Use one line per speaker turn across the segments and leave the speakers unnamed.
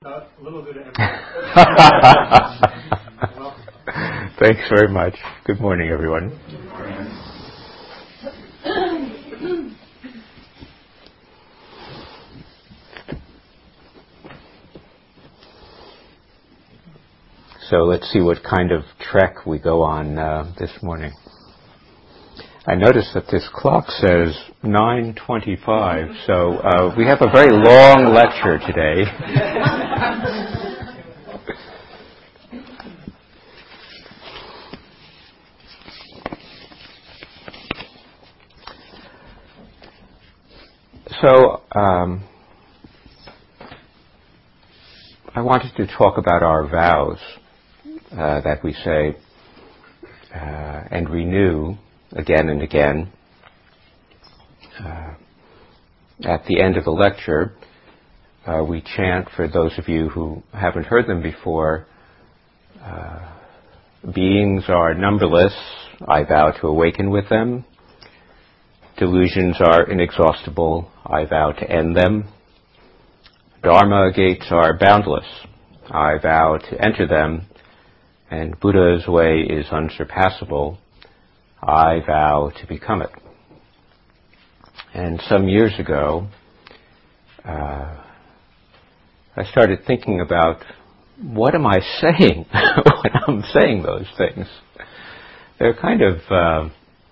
A little bit of everything.
Thanks very much. Good morning, everyone. So let's see what kind of trek we go on this morning. I noticed that this clock says 9:25, so we have a very long lecture today. So I wanted to talk about our vows that we say and renew again and again. At the end of the lecture, we chant, for those of you who haven't heard them before, beings are numberless, I vow to awaken with them. Delusions are inexhaustible, I vow to end them. Dharma gates are boundless, I vow to enter them. And Buddha's way is unsurpassable, I vow to become it. And some years ago, I started thinking about, what am I saying when I'm saying those things? They're kind of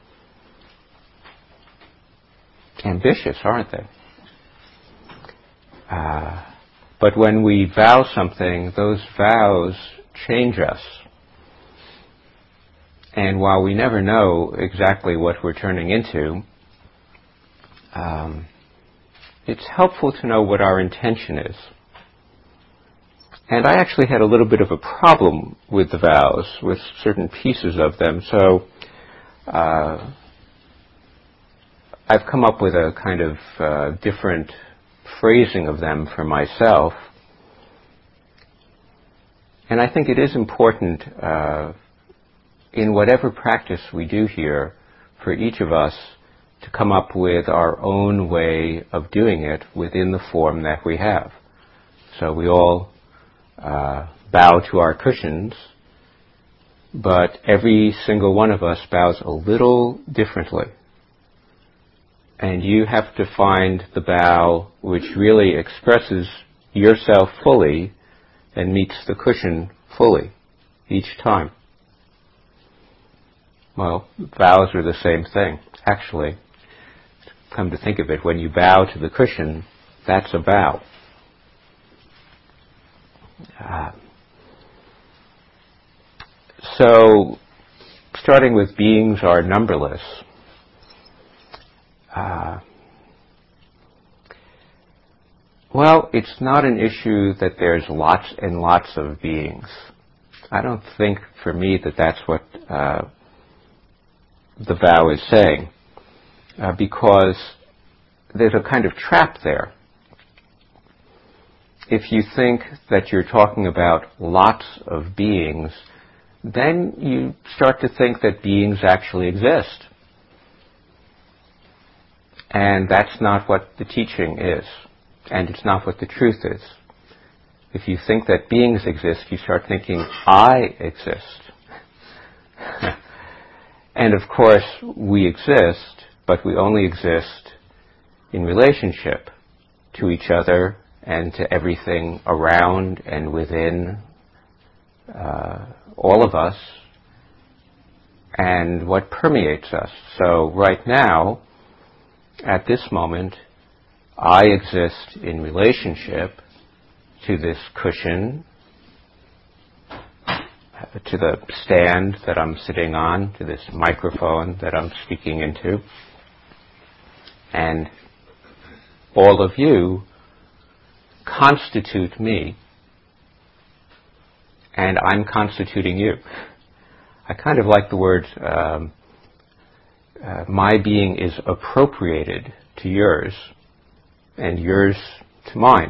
ambitious, aren't they? But when we vow something, those vows change us. And while we never know exactly what we're turning into, it's helpful to know what our intention is. And I actually had a little bit of a problem with the vows, with certain pieces of them. So I've come up with a kind of different phrasing of them for myself. And I think it is important in whatever practice we do here for each of us to come up with our own way of doing it within the form that we have. So we all bow to our cushions, but every single one of us bows a little differently. And you have to find the bow which really expresses yourself fully and meets the cushion fully each time. Well, vows are the same thing. Actually, come to think of it, when you bow to the cushion, that's a bow. So, starting with beings are numberless. Well, it's not an issue that there's lots and lots of beings. I don't think, for me, that that's what the vow is saying, because there's a kind of trap there. If you think that you're talking about lots of beings, then you start to think that beings actually exist. And that's not what the teaching is. And it's not what the truth is. If you think that beings exist, you start thinking, I exist. And of course, we exist, but we only exist in relationship to each other and to everything around and within all of us and what permeates us. So right now, at this moment, I exist in relationship to this cushion, to the stand that I'm sitting on, to this microphone that I'm speaking into. And all of you constitute me, and I'm constituting you. I kind of like the word, my being is appropriated to yours, and yours to mine.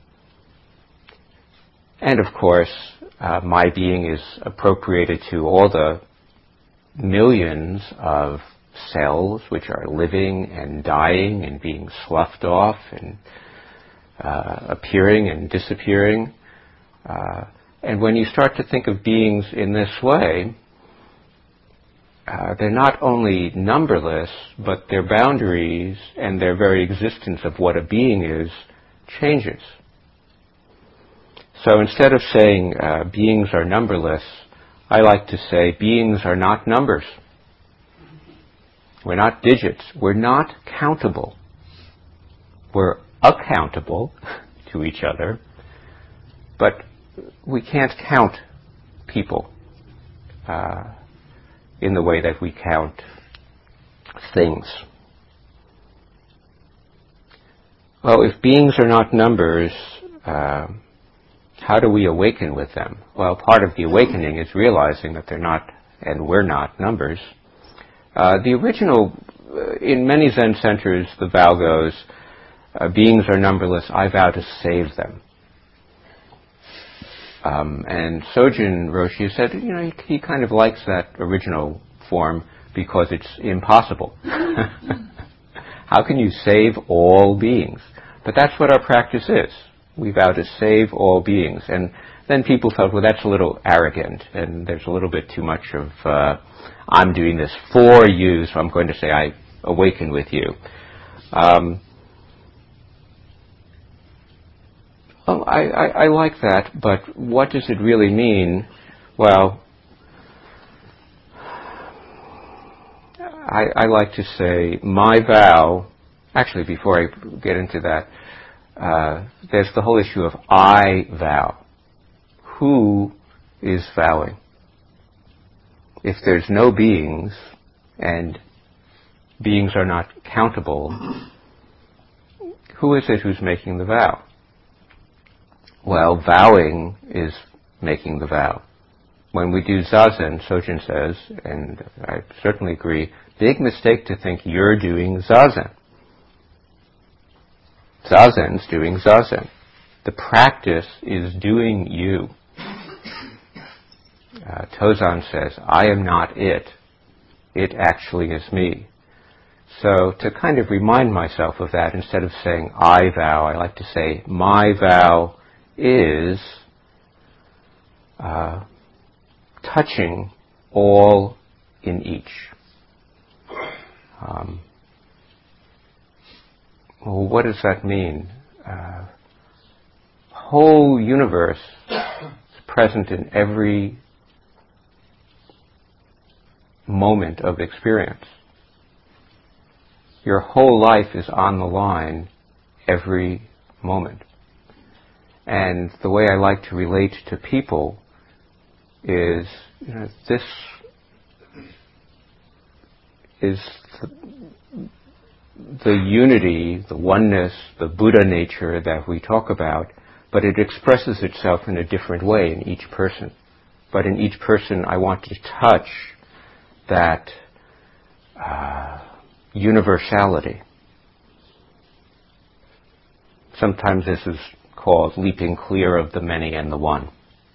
And of course, my being is appropriated to all the millions of cells which are living and dying and being sloughed off and appearing and disappearing. And when you start to think of beings in this way, they're not only numberless, but their boundaries and their very existence of what a being is changes. So instead of saying beings are numberless, I like to say beings are not numbers. We're not digits. We're not countable. We're accountable to each other, but we can't count people in the way that we count things. Well, if beings are not numbers, how do we awaken with them? Well, part of the awakening is realizing that they're not, and we're not, numbers. The original, in many Zen centers, the vow goes, beings are numberless, I vow to save them. And Sojun Roshi said, he kind of likes that original form because it's impossible. How can you save all beings? But that's what our practice is. We vow to save all beings. And then people felt, well, that's a little arrogant, and there's a little bit too much of, I'm doing this for you, so I'm going to say I awaken with you. I like that, but what does it really mean? Well, I like to say my vow, actually before I get into that, there's the whole issue of I vow. Who is vowing? If there's no beings, and beings are not countable, who is it who's making the vow? Well, vowing is making the vow. When we do zazen, Sojun says, and I certainly agree, big mistake to think you're doing zazen. Zazen's doing zazen. The practice is doing you. Tozan says, I am not it. It actually is me. So to kind of remind myself of that, instead of saying I vow, I like to say my vow is touching all in each. Well, what does that mean? Whole universe is present in every moment of experience. Your whole life is on the line every moment. And the way I like to relate to people is, this is the unity, the oneness, the Buddha nature that we talk about, but it expresses itself in a different way in each person. But in each person, I want to touch that universality. Sometimes this is called leaping clear of the many and the one.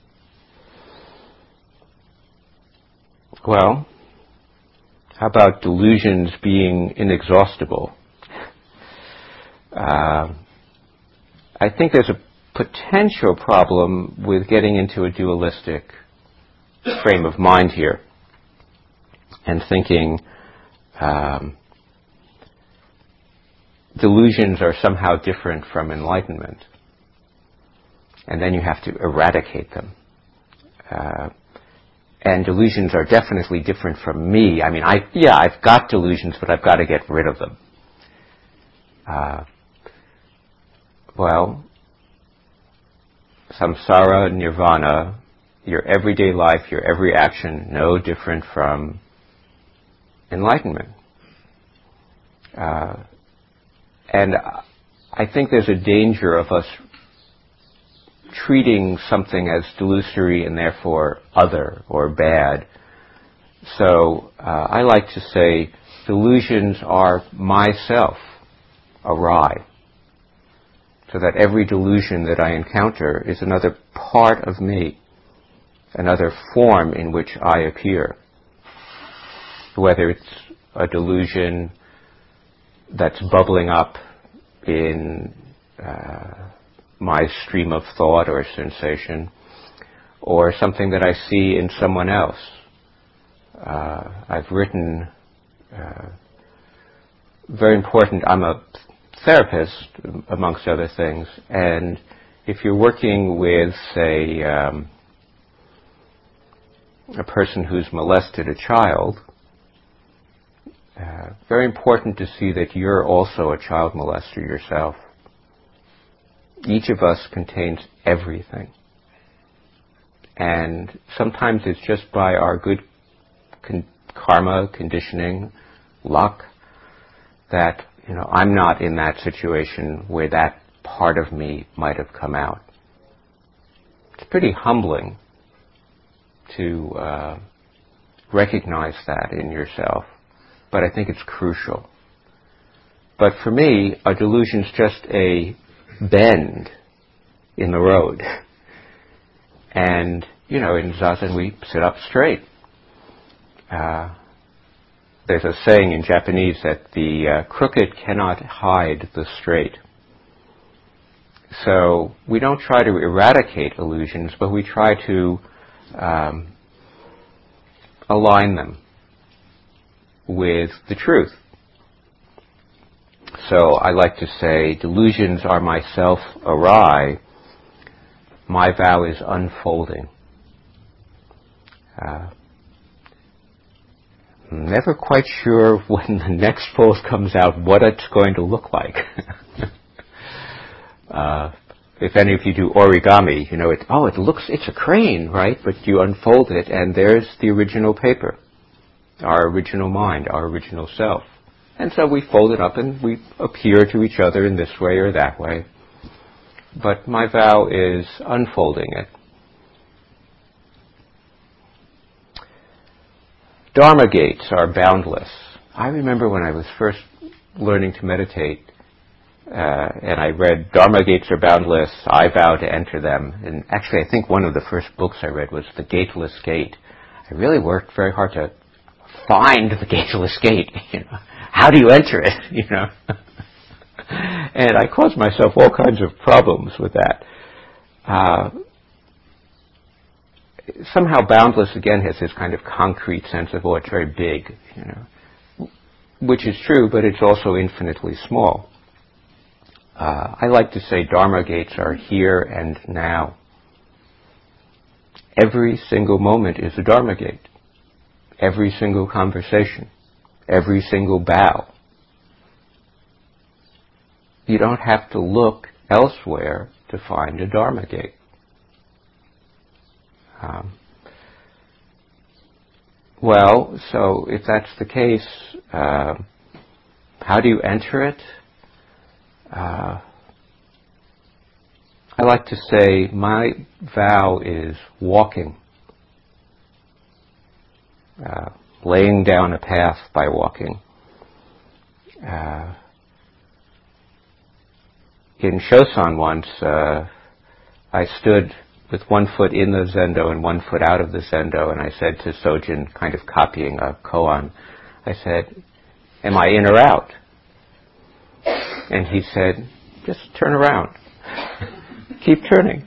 Well, how about delusions being inexhaustible? I think there's a potential problem with getting into a dualistic frame of mind here and thinking delusions are somehow different from enlightenment, and then you have to eradicate them. And delusions are definitely different from me. I mean, I've got delusions, but I've got to get rid of them. Well, samsara, nirvana, your everyday life, your every action, no different from enlightenment. And I think there's a danger of us treating something as delusory and therefore other or bad. So I like to say delusions are myself awry, so that every delusion that I encounter is another part of me, another form in which I appear. Whether it's a delusion that's bubbling up in my stream of thought or sensation, or something that I see in someone else. I've written, very important, I'm a therapist, amongst other things, and if you're working with, say, a person who's molested a child, very important to see that you're also a child molester yourself. Each of us contains everything. And sometimes it's just by our good karma, conditioning, luck, that, I'm not in that situation where that part of me might have come out. It's pretty humbling to recognize that in yourself, but I think it's crucial. But for me, a delusion's just a bend in the road. And, in Zazen we sit up straight. There's a saying in Japanese that the crooked cannot hide the straight. So we don't try to eradicate illusions, but we try to align them with the truth. So I like to say, delusions are myself awry, my vow is unfolding. Never quite sure when the next fold comes out what it's going to look like. If any of you do origami, it's a crane, right? But you unfold it and there's the original paper, our original mind, our original self. And so we fold it up and we appear to each other in this way or that way. But my vow is unfolding it. Dharma gates are boundless. I remember when I was first learning to meditate, and I read, Dharma gates are boundless, I vow to enter them. And actually, I think one of the first books I read was The Gateless Gate. I really worked very hard to find the gateless gate. How do you enter it? And I caused myself all kinds of problems with that. Somehow boundless, again, has this kind of concrete sense of, it's very big, which is true, but it's also infinitely small. I like to say Dharma gates are here and now. Every single moment is a Dharma gate. Every single conversation. Every single bow. You don't have to look elsewhere to find a Dharma gate. So if that's the case, how do you enter it? I like to say my vow is walking, laying down a path by walking. In Shosan once, I stood with one foot in the zendo and one foot out of the zendo, and I said to Sojin, kind of copying a koan, I said, am I in or out? And he said, just turn around. Keep turning.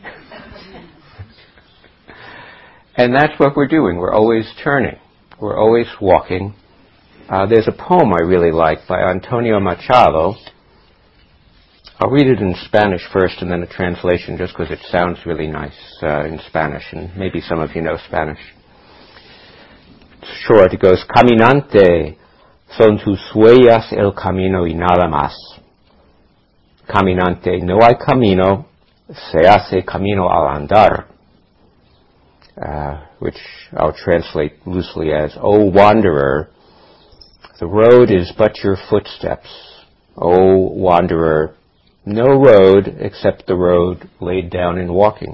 And that's what we're doing. We're always turning. We're always walking. There's a poem I really like by Antonio Machado. I'll read it in Spanish first and then a translation just because it sounds really nice in Spanish, and maybe some of you know Spanish. It's short. It goes, Caminante, son tus huellas el camino y nada más. Caminante, no hay camino, se hace camino al andar. Which I'll translate loosely as, O wanderer, the road is but your footsteps. O wanderer, no road except the road laid down in walking.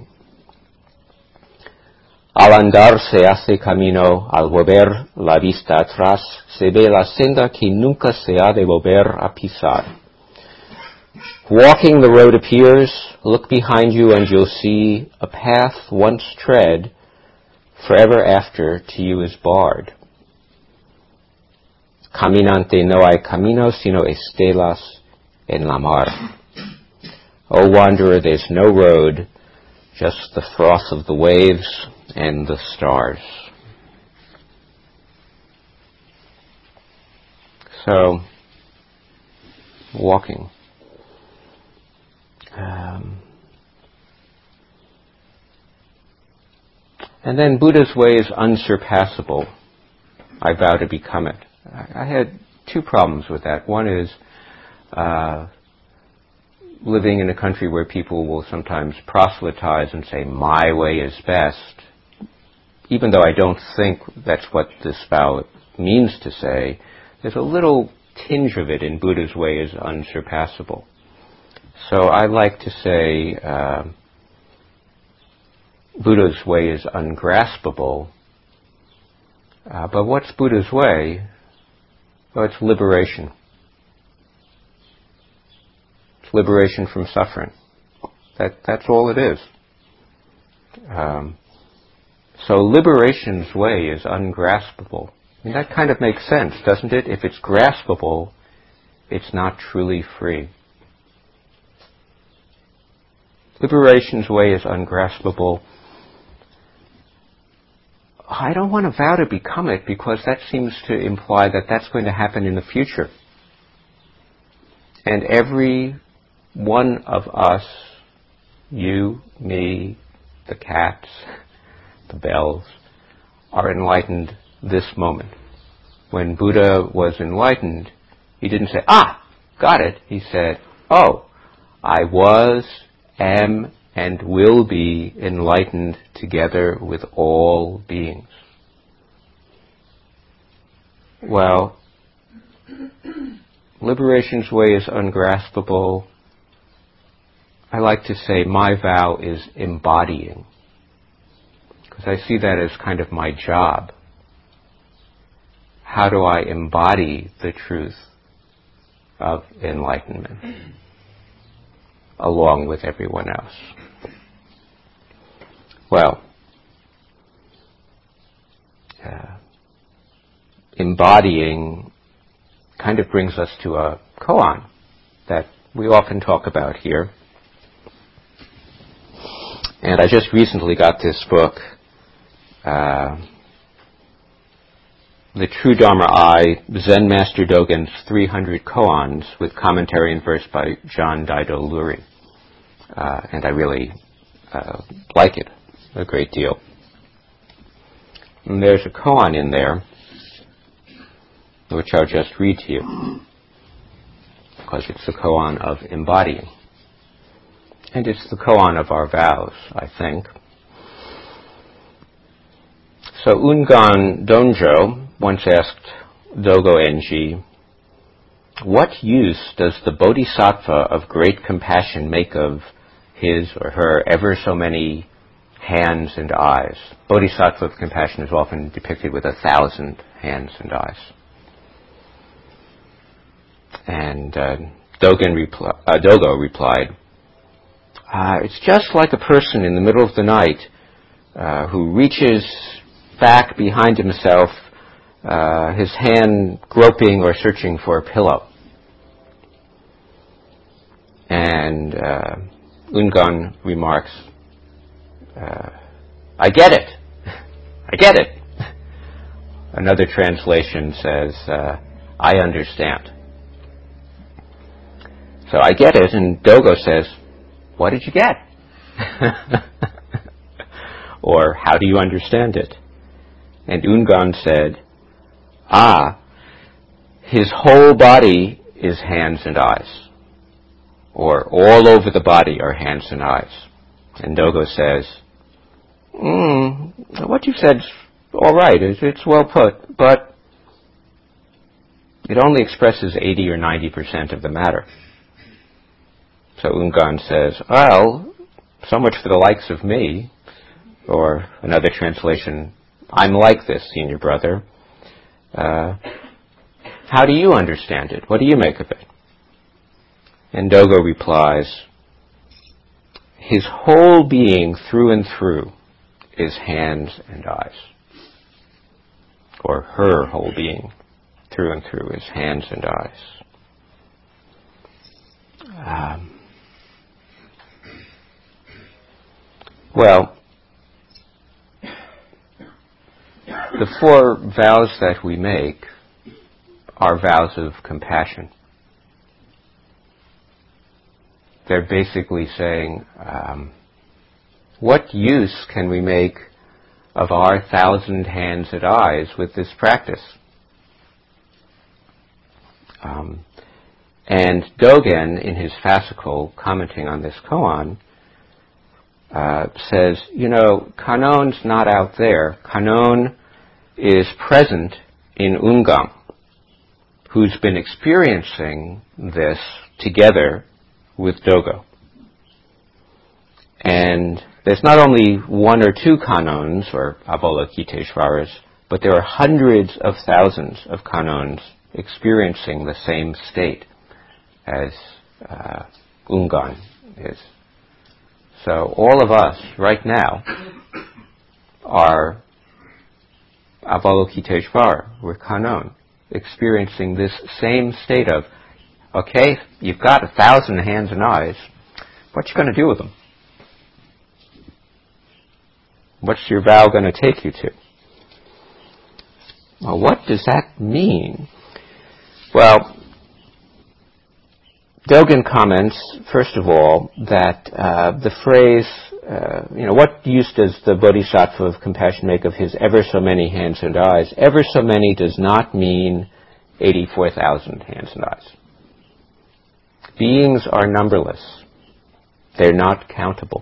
Al andar se hace camino, al volver la vista atrás, se ve la senda que nunca se ha de volver a pisar. Walking the road appears, look behind you and you'll see a path once tread, forever after to you is barred. Caminante, no hay camino sino estelas en la mar. O wanderer, there's no road, just the froth of the waves and the stars. So, walking. And then Buddha's way is unsurpassable. I vow to become it. I had two problems with that. One is living in a country where people will sometimes proselytize and say, my way is best, even though I don't think that's what this vow means to say. There's a little tinge of it in Buddha's way is unsurpassable. So I like to say Buddha's way is ungraspable. But what's Buddha's way? Well, it's liberation. It's liberation from suffering. That's all it is. So liberation's way is ungraspable. I mean, that kind of makes sense, doesn't it? If it's graspable, it's not truly free. Liberation's way is ungraspable. I don't want to vow to become it because that seems to imply that that's going to happen in the future. And every one of us, you, me, the cats, the bells, are enlightened this moment. When Buddha was enlightened, he didn't say, got it. He said, I was, am, and will be enlightened together with all beings. Well, liberation's way is ungraspable. I like to say my vow is embodying, because I see that as kind of my job. How do I embody the truth of enlightenment along with everyone else? Well, embodying kind of brings us to a koan that we often talk about here. And I just recently got this book, The True Dharma Eye, Zen Master Dogen's 300 Koans with commentary and verse by John Daido Luri. And I really like it a great deal. And there's a koan in there, which I'll just read to you, because it's the koan of embodying. And it's the koan of our vows, I think. So Ungan Donjo once asked Dogo Enji, what use does the bodhisattva of great compassion make of his or her ever so many hands and eyes? Bodhisattva of compassion is often depicted with 1,000 hands and eyes. And Dogo replied, it's just like a person in the middle of the night who reaches back behind himself, his hand groping or searching for a pillow. And Ungan remarks, I get it. I get it. Another translation says, I understand. So I get it, and Dogo says, what did you get? Or how do you understand it? And Ungan said, his whole body is hands and eyes. Or all over the body are hands and eyes. And Dogo says, what you said's all right, it's well put, but it only expresses 80 or 90% of the matter. So Ungan says, well, so much for the likes of me. Or another translation, I'm like this, senior brother. How do you understand it? What do you make of it? And Dogo replies, his whole being through and through is hands and eyes. Or her whole being through and through is hands and eyes. Well, the 4 vows that we make are vows of compassion. They're basically saying, what use can we make of our 1,000 hands and eyes with this practice? And Dogen, in his fascicle, commenting on this koan, says, Kanon's not out there. Kanon is present in Ungang, who's been experiencing this together with Dogo. And there's not only 1 or 2 Kanons, or Avalokiteshvaras, but there are hundreds of thousands of Kanons experiencing the same state as Ungan is. So all of us, right now, are Avalokiteshvara. We're Kanon, experiencing this same state of, okay, you've got 1,000 hands and eyes. What you going to do with them? What's your vow going to take you to? Well, what does that mean? Well, Dogen comments, first of all, that the phrase, what use does the Bodhisattva of compassion make of his ever so many hands and eyes? Ever so many does not mean 84,000 hands and eyes. Beings are numberless. They're not countable.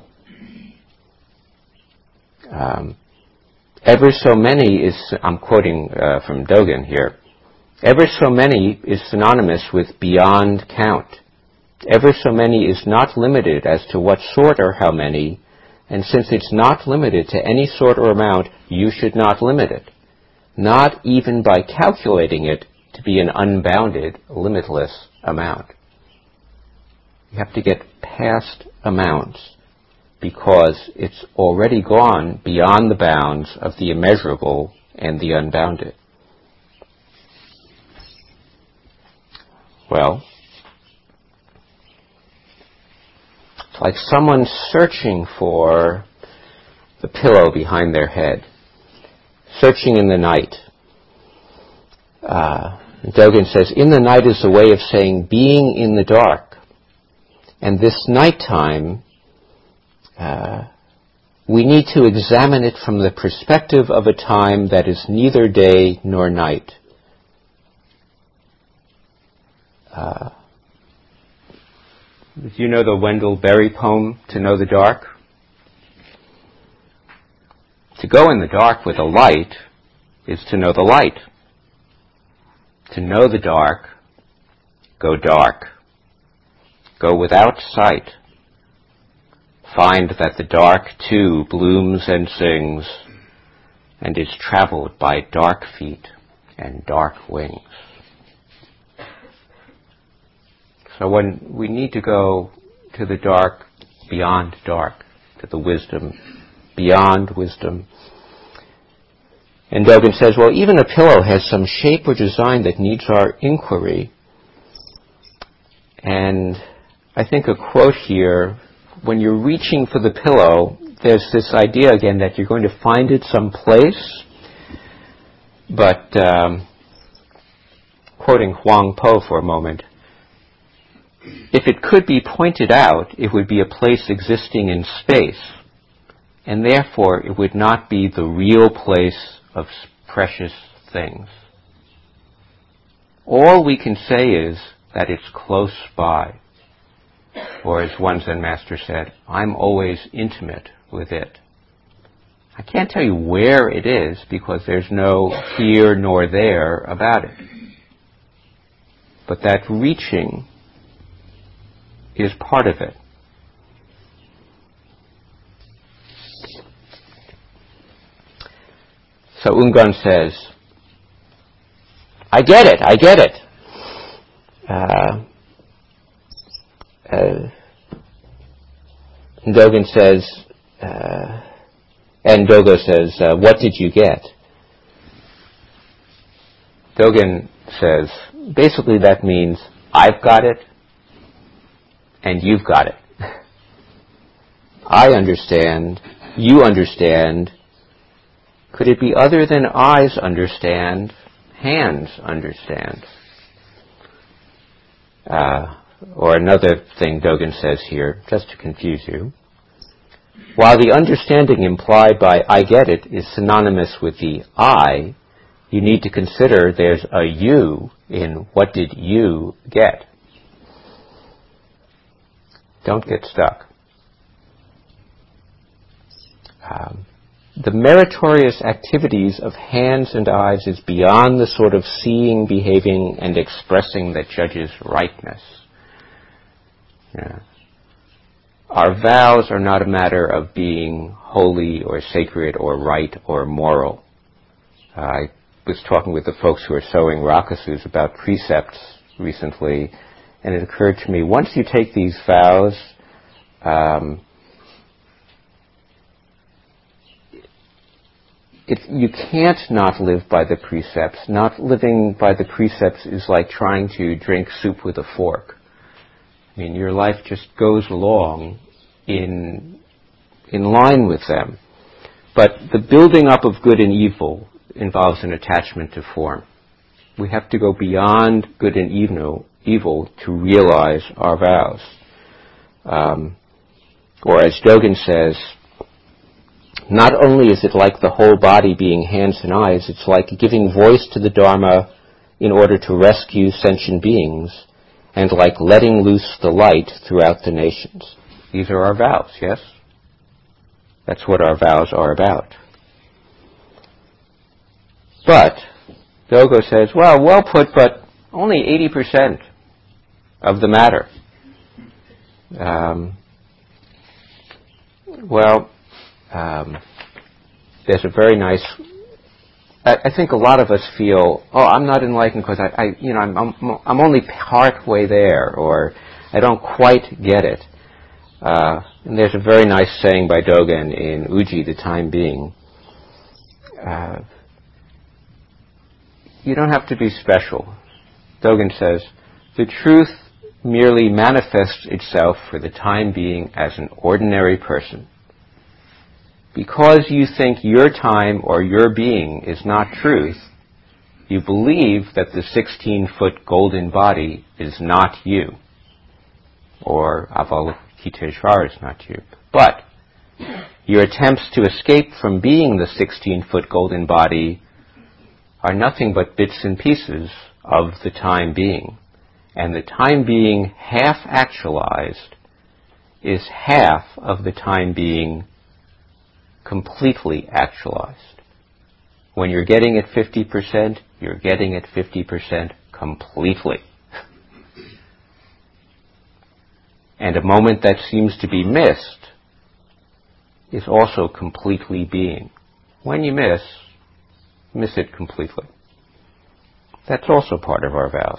Ever so many is, I'm quoting from Dogen here, ever so many is synonymous with beyond count. Ever so many is not limited as to what sort or how many, and since it's not limited to any sort or amount, you should not limit it, not even by calculating it to be an unbounded, limitless amount. You have to get past amounts because it's already gone beyond the bounds of the immeasurable and the unbounded. Well, it's like someone searching for the pillow behind their head, searching in the night. Dogen says, in the night is a way of saying being in the dark. And this nighttime, we need to examine it from the perspective of a time that is neither day nor night. Do you know the Wendell Berry poem, To Know the Dark? To go in the dark with a light is to know the light. To know the dark, go dark. Go without sight. Find that the dark too blooms and sings and is traveled by dark feet and dark wings. So when we need to go to the dark, beyond dark, to the wisdom, beyond wisdom. And Dogen says, well, even a pillow has some shape or design that needs our inquiry. And I think a quote here, when you're reaching for the pillow, there's this idea again that you're going to find it someplace. But, quoting Huang Po for a moment, if it could be pointed out, it would be a place existing in space, and therefore it would not be the real place of precious things. All we can say is that it's close by. Or as one Zen master said, I'm always intimate with it. I can't tell you where it is because there's no here nor there about it. But that reaching is part of it. So Ungan says, I get it. Dogen says, and Dogo says, what did you get? Dogen says, basically that means, I've got it, and you've got it. I understand, you understand, could it be other than eyes understand, hands understand? Or another thing Dogen says here, just to confuse you. While the understanding implied by I get it is synonymous with the I, you need to consider there's a you in what did you get. Don't get stuck. The meritorious activities of hands and eyes is beyond the sort of seeing, behaving, and expressing that judges rightness. Yeah. Our vows are not a matter of being holy or sacred or right or moral. I was talking with the folks who are sewing rakusus about precepts recently, and it occurred to me, once you take these vows, you can't not live by the precepts. Not living by the precepts is like trying to drink soup with a fork. I mean, your life just goes along in line with them. But the building up of good and evil involves an attachment to form. We have to go beyond good and evil to realize our vows. Or as Dogen says, not only is it like the whole body being hands and eyes, it's like giving voice to the Dharma in order to rescue sentient beings, and like letting loose the light throughout the nations. These are our vows, yes? That's what our vows are about. But, Dogen says, well put, but only 80% of the matter. There's a very nice. I think a lot of us feel, I'm not enlightened because I'm only part way there, or I don't quite get it. And there's a very nice saying by Dogen in Uji, the Time Being. You don't have to be special. Dogen says, the truth merely manifests itself for the time being as an ordinary person. Because you think your time or your being is not truth, you believe that the 16-foot golden body is not you, or Avalokiteshvara is not you. But your attempts to escape from being the 16-foot golden body are nothing but bits and pieces of the time being. And the time being half actualized is half of the time being completely actualized. When you're getting it 50%, you're getting it 50% completely. And a moment that seems to be missed is also completely being. When you miss it completely. That's also part of our vows.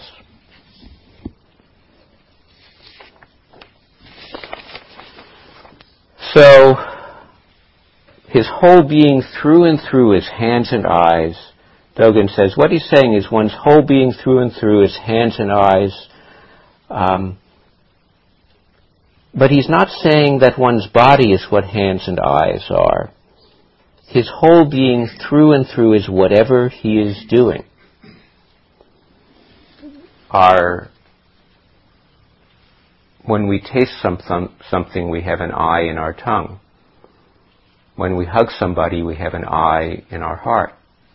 So, his whole being through and through is hands and eyes. Dogen says what he's saying is one's whole being through and through is hands and eyes. But he's not saying that one's body is what hands and eyes are. His whole being through and through is whatever he is doing. When we taste something, we have an eye in our tongue. When we hug somebody, we have an eye in our heart.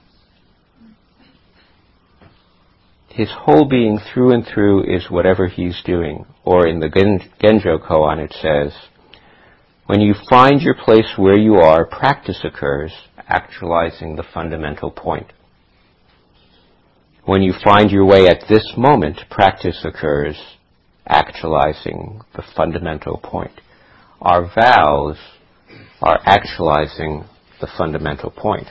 His whole being through and through is whatever he's doing. Or in the Genjo Koan it says, when you find your place where you are, practice occurs, actualizing the fundamental point. When you find your way at this moment, practice occurs, actualizing the fundamental point. Our vows are actualizing the fundamental point.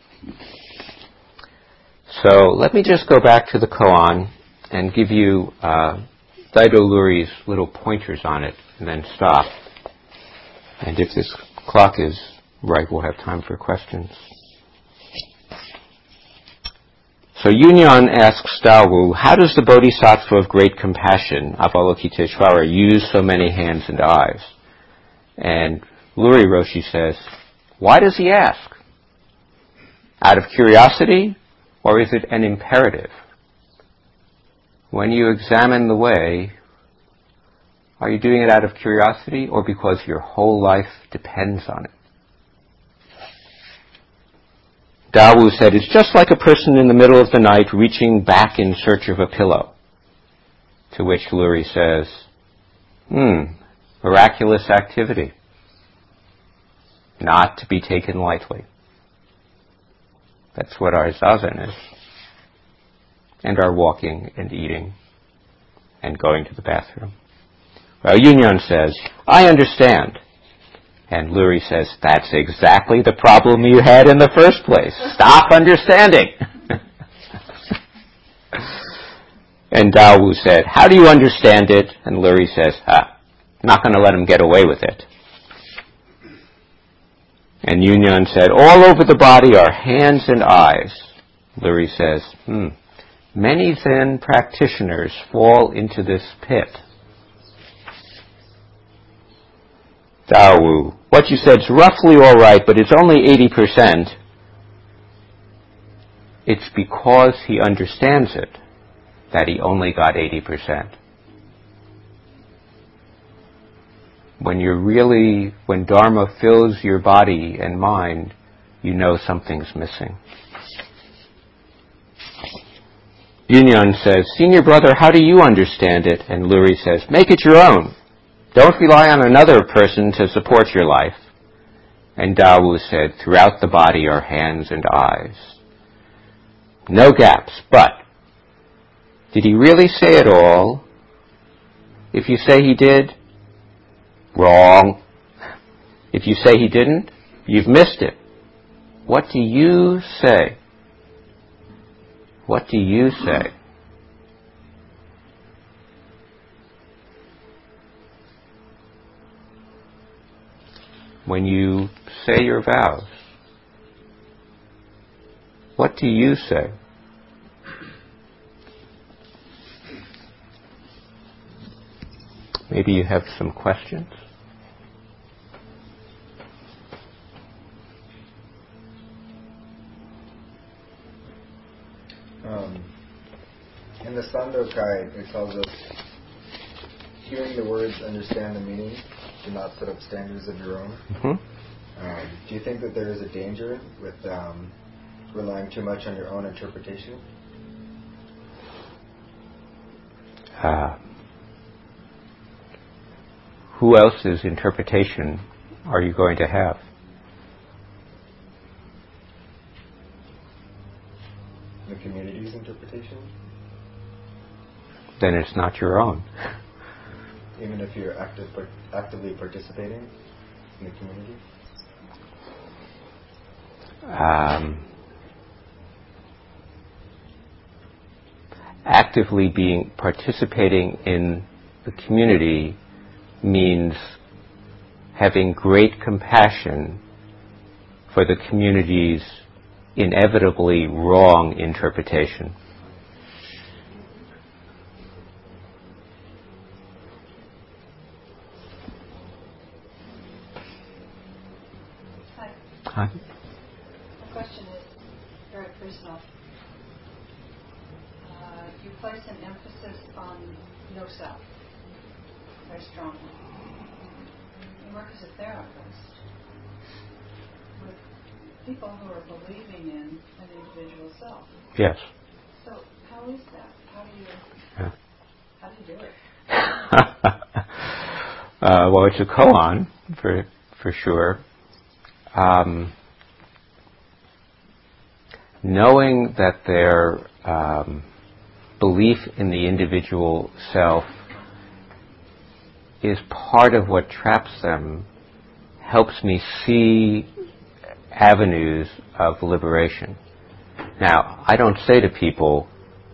So let me just go back to the koan and give you Daido Luri's little pointers on it, and then stop. And if this clock is right, we'll have time for questions. So Yunyan asks Dawu, how does the Bodhisattva of great compassion, Avalokiteshvara, use so many hands and eyes? And Luri Roshi says, Why does he ask? Out of curiosity, or is it an imperative? When you examine the way, are you doing it out of curiosity or because your whole life depends on it? Dawu said, it's just like a person in the middle of the night reaching back in search of a pillow. To which Lurie says, miraculous activity. Not to be taken lightly. That's what our zazen is. And our walking and eating and going to the bathroom. Well, Yunyan says, I understand. And Lurie says, that's exactly the problem you had in the first place. Stop understanding. And Dawu said, how do you understand it? And Lurie says, I'm not going to let him get away with it. And Yunyan said, all over the body are hands and eyes. Lurie says, many Zen practitioners fall into this pit. Dawu, what you said's roughly all right, but it's only 80%. It's because he understands it that he only got 80%. When Dharma fills your body and mind, you know something's missing. Yunyan says, Senior brother, how do you understand it? And Lurie says, make it your own. Don't rely on another person to support your life. And Dawu said, throughout the body are hands and eyes. No gaps, but did he really say it all? If you say he did, wrong. If you say he didn't, you've missed it. What do you say? What do you say? When you say your vows, what do you say? Maybe you have some questions?
In the Sandokai, it tells us, hearing the words, understand the meaning, do not set up standards of your own. Mm-hmm. Do you think that there is a danger with relying too much on your own interpretation?
Who else's interpretation are you going to have?
The community's interpretation?
Then it's not your own.
Even if you're actively participating in the community?
Actively participating in the community means having great compassion for the community's inevitably wrong interpretation.
Hi. The question is very personal. You place an emphasis on no self very strongly. You work as a therapist with people who are believing in an individual self.
Yes.
So how is that? How do you do it?
Well, it's a koan for sure. Knowing that their belief in the individual self is part of what traps them helps me see avenues of liberation. Now, I don't say to people,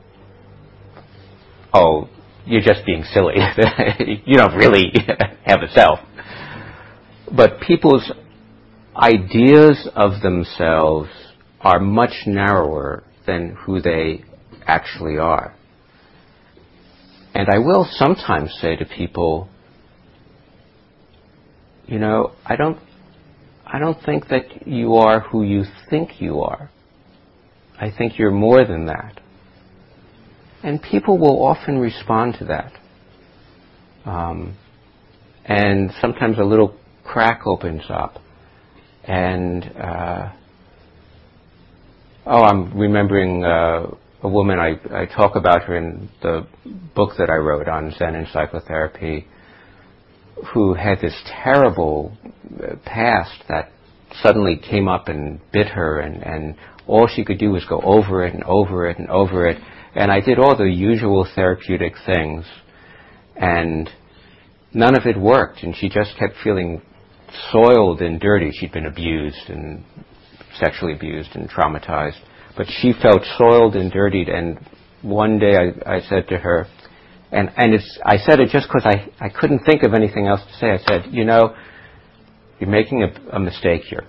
oh, you're just being silly. You don't really have a self. But people's ideas of themselves are much narrower than who they actually are. And I will sometimes say to people, I I don't think that you are who you think you are. I think you're more than that. And people will often respond to that. And sometimes a little crack opens up. And, I'm remembering a woman, I talk about her in the book that I wrote on Zen and psychotherapy, who had this terrible past that suddenly came up and bit her, and all she could do was go over it and over it and over it. And I did all the usual therapeutic things, and none of it worked, and she just kept feeling soiled and dirty. She'd been abused and sexually abused and traumatized, but she felt soiled and dirtied. And one day I said to her, I said it just because I couldn't think of anything else to say. I said, you're making a mistake here.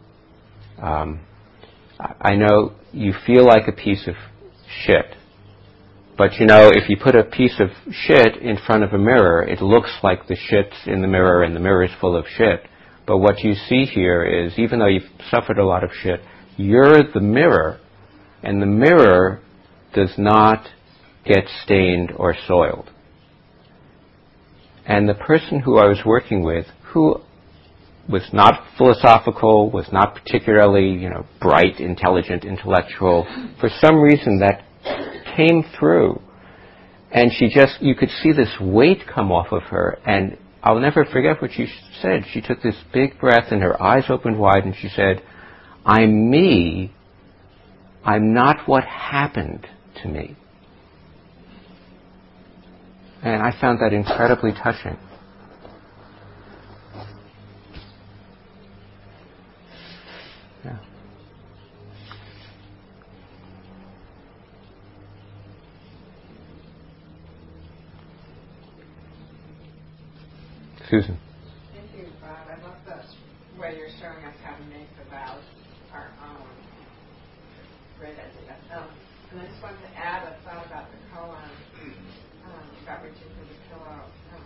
I know you feel like a piece of shit, but if you put a piece of shit in front of a mirror, it looks like the shit's in the mirror and the mirror is full of shit. But what you see here is, even though you've suffered a lot of shit, you're the mirror, and the mirror does not get stained or soiled. And the person who I was working with, who was not philosophical, was not particularly, bright, intelligent, intellectual, for some reason that came through. And you could see this weight come off of her, and I'll never forget what she said. She took this big breath and her eyes opened wide and she said, I'm me, I'm not what happened to me. And I found that incredibly touching. Yeah. Susan.
Thank you, Bob. I love the way you're showing us how to make the vows our own. Great idea. And I just wanted to add a thought about the koan, about reaching for the pillow,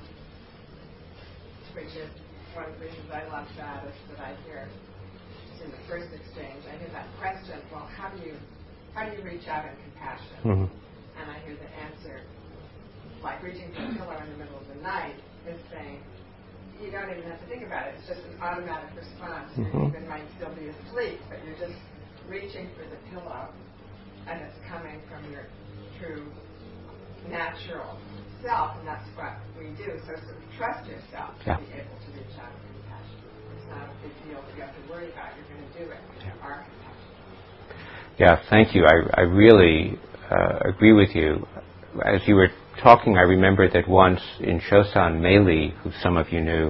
which is one of the reasons I love that is that I hear in the first exchange, I hear that question, well, how do you reach out in compassion?
Mm-hmm.
And I hear the answer, like reaching for the pillow in the middle of the night, is saying, you don't even have to think about it. It's just an automatic response.
Mm-hmm.
You even might still be asleep, but you're just reaching for the pillow, and it's coming from your true, natural self, and that's what we do. So sort of trust yourself to be able to reach out with compassion. It's not a big deal that you have to worry about. You're going to do it. You are compassionate.
Yeah, thank you. I really agree with you. As you were talking, I remembered that once in Shosan, Meili, who some of you knew,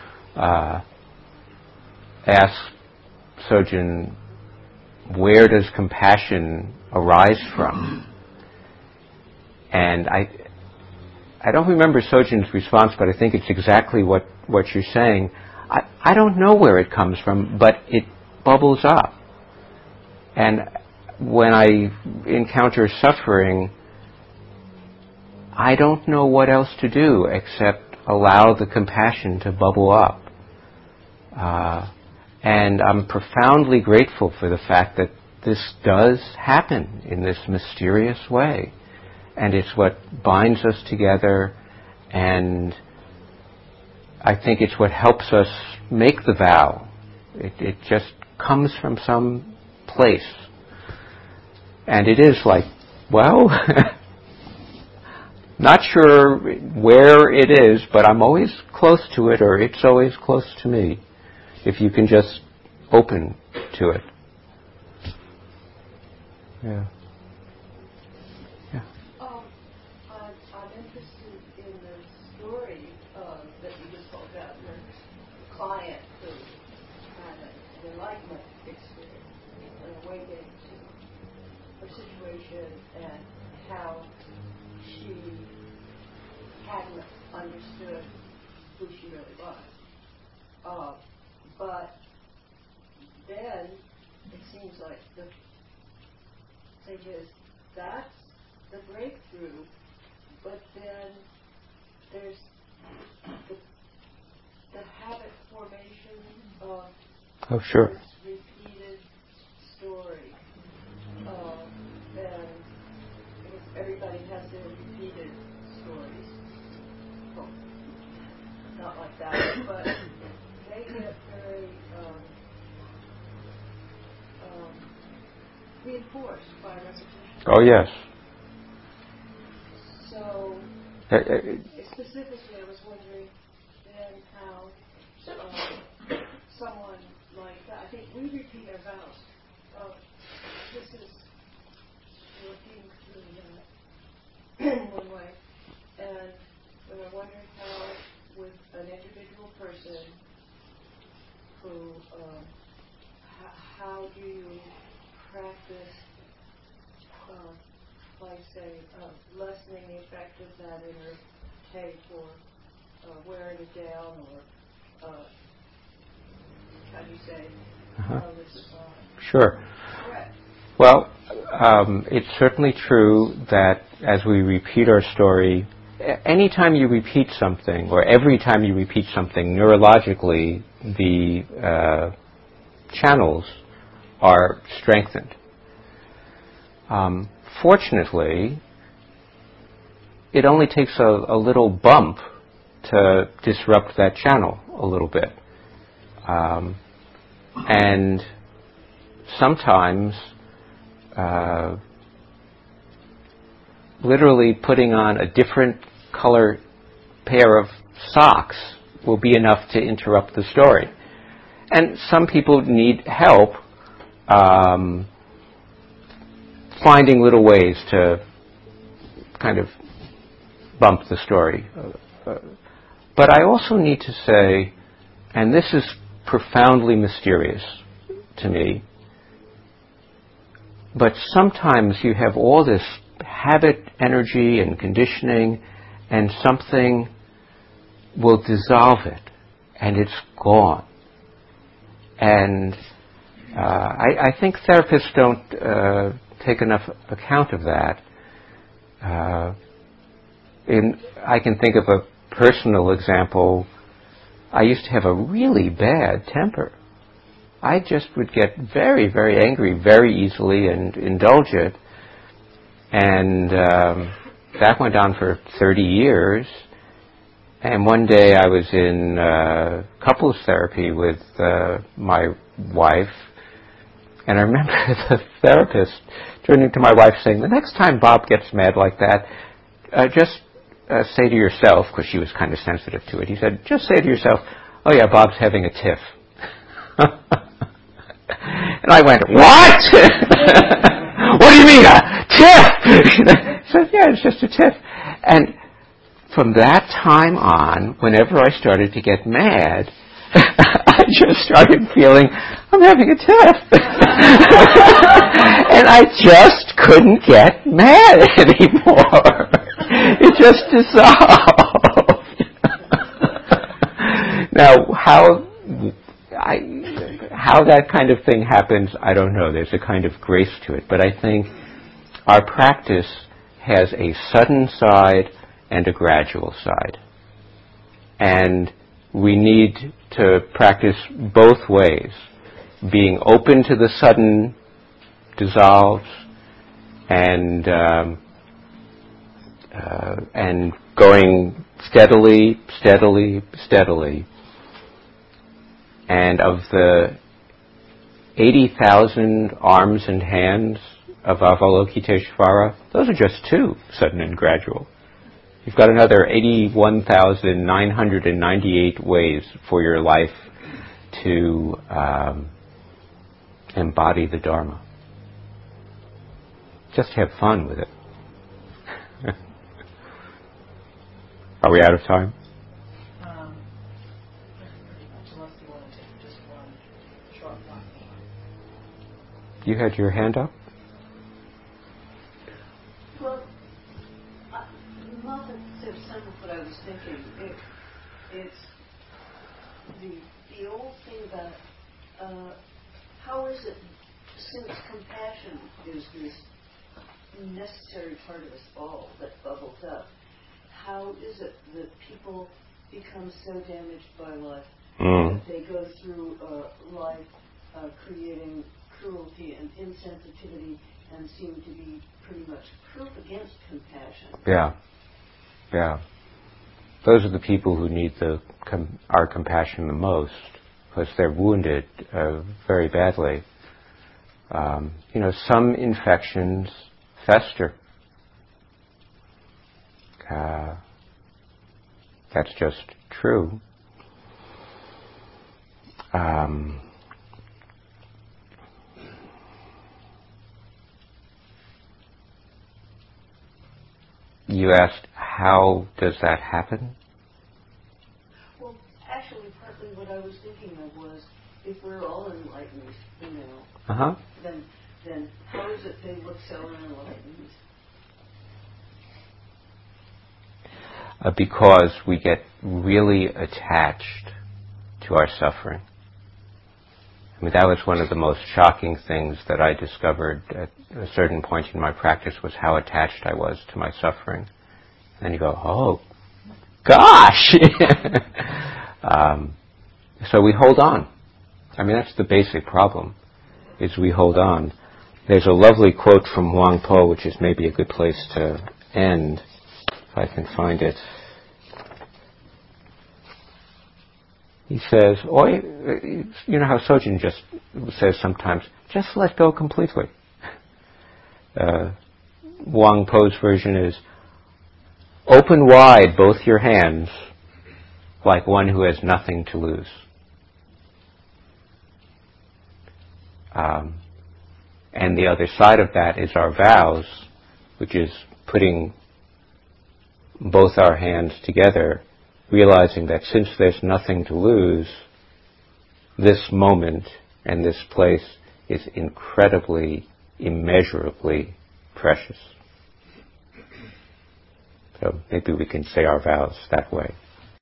asked Sojun, where does compassion arise from? And I don't remember Sojun's response, but I think it's exactly what you're saying. I don't know where it comes from, but it bubbles up. And when I encounter suffering, I don't know what else to do except allow the compassion to bubble up. And I'm profoundly grateful for the fact that this does happen in this mysterious way. And it's what binds us together, and I think it's what helps us make the vow. It just comes from some place. And it is like, well, not sure where it is, but I'm always close to it, or it's always close to me, if you can just open to it. Yeah.
I'm interested in the story that you just told about your client who had an enlightenment experience, an awakening to her situation, and how she hadn't understood who she really was. But then it seems like the thing is that's the breakthrough, but then there's the habit formation of
Oh, sure.
this repeated story. And everybody has their repeated stories. Well, not like that, but they get very reinforced by repetition.
Oh, yes.
So, specifically, I was wondering then how someone like that, I think we repeat our vows. This is working through that one way. And I wondered how, with an individual person who, how do you practice, like say, lessening the effect of that inner tape, or wearing it down, or how do you say,
Sure.
Correct.
Well, it's certainly true that as we repeat our story, anytime you repeat something, or every time you repeat something, neurologically, the channels are strengthened. Fortunately, it only takes a little bump to disrupt that channel a little bit. And sometimes literally putting on a different color pair of socks will be enough to interrupt the story. And some people need help finding little ways to kind of bump the story. But I also need to say, and this is profoundly mysterious to me, but sometimes you have all this habit, energy, and conditioning, and something will dissolve it, and it's gone. And I think therapists don't take enough account of that. I can think of a personal example. I used to have a really bad temper. I just would get very, very angry very easily and indulge it. And that went on for 30 years. And one day I was in couples therapy with my wife, and I remember the therapist turning to my wife saying, "The next time Bob gets mad like that, just say to yourself," because she was kind of sensitive to it, he said, "just say to yourself, oh yeah, Bob's having a tiff." And I went, "What?" "What do you mean, a tiff?" He said, "Yeah, it's just a tiff." And from that time on, whenever I started to get mad, I just started feeling, I'm having a tiff. And I just couldn't get mad anymore. It just dissolved. Now, how that kind of thing happens, I don't know. There's a kind of grace to it. But I think our practice has a sudden side and a gradual side. And we need to practice both ways, being open to the sudden dissolves and going steadily. And of the 80,000 arms and hands of Avalokiteshvara, those are just two, sudden and gradual. You've got another 81,998 ways for your life to embody the Dharma. Just have fun with it. Are we out of time?
Unless you want to take just one short one.
You had your hand up?
Well, not that there's some of what I was thinking. It's the old thing about how is it, since compassion is this necessary part of us all that bubbles up, how is it that people become so damaged by life that they go through life creating cruelty and insensitivity and seem to be pretty much proof against compassion.
Yeah. Yeah. Those are the people who need our compassion the most, because they're wounded very badly. Some infections fester. That's just true. You asked, how does that happen?
Well, actually, partly what I was thinking of was, if we're all enlightened, then how is it they look so unenlightened?
Because we get really attached to our suffering. I mean, that was one of the most shocking things that I discovered at a certain point in my practice, was how attached I was to my suffering. And then you go, oh, gosh! So we hold on. I mean, that's the basic problem, is we hold on. There's a lovely quote from Huang Po, which is maybe a good place to end, if I can find it. He says, you know how Sojin just says sometimes, just let go completely. Huang Po's version is, open wide both your hands like one who has nothing to lose. And the other side of that is our vows, which is putting both our hands together, realizing that since there's nothing to lose, this moment and this place is incredibly, immeasurably precious. So maybe we can say our vows that way.